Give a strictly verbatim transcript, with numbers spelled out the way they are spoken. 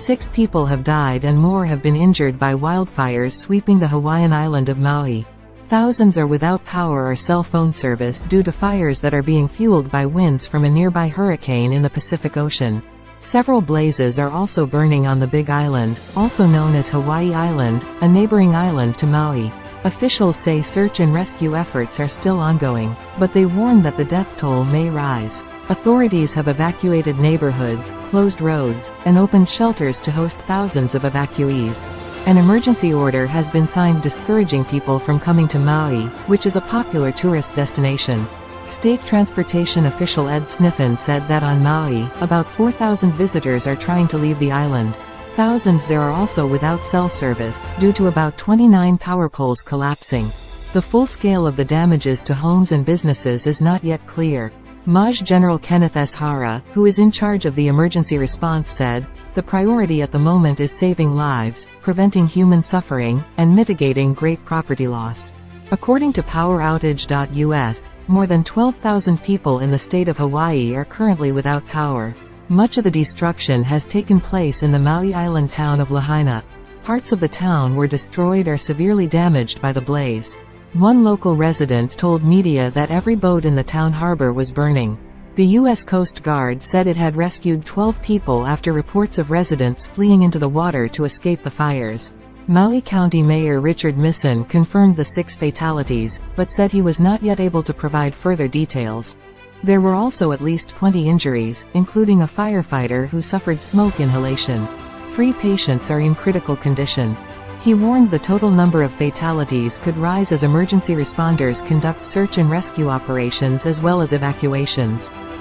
Six people have died and more have been injured by wildfires sweeping the Hawaiian island of Maui. Thousands are without power or cell phone service due to fires that are being fueled by winds from a nearby hurricane in the Pacific Ocean. Several blazes are also burning on the Big Island, also known as Hawaii Island, a neighboring island to Maui. Officials say search and rescue efforts are still ongoing, but they warn that the death toll may rise. Authorities have evacuated neighborhoods, closed roads, and opened shelters to host thousands of evacuees. An emergency order has been signed discouraging people from coming to Maui, which is a popular tourist destination. State transportation official Ed Sniffen said that on Maui, about four thousand visitors are trying to leave the island. Thousands there are also without cell service, due to about twenty-nine power poles collapsing. The full scale of the damages to homes and businesses is not yet clear. Maj General Kenneth S. Hara, who is in charge of the emergency response, said, "The priority at the moment is saving lives, preventing human suffering, and mitigating great property loss." According to power outage dot U S, more than twelve thousand people in the state of Hawaii are currently without power. Much of the destruction has taken place in the Maui Island town of Lahaina. Parts of the town were destroyed or severely damaged by the blaze. One local resident told media that every boat in the town harbor was burning. The U S Coast Guard said it had rescued twelve people after reports of residents fleeing into the water to escape the fires. Maui County Mayor Richard Misson confirmed the six fatalities, but said he was not yet able to provide further details. There were also at least twenty injuries, including a firefighter who suffered smoke inhalation. Three patients are in critical condition. He warned the total number of fatalities could rise as emergency responders conduct search and rescue operations as well as evacuations.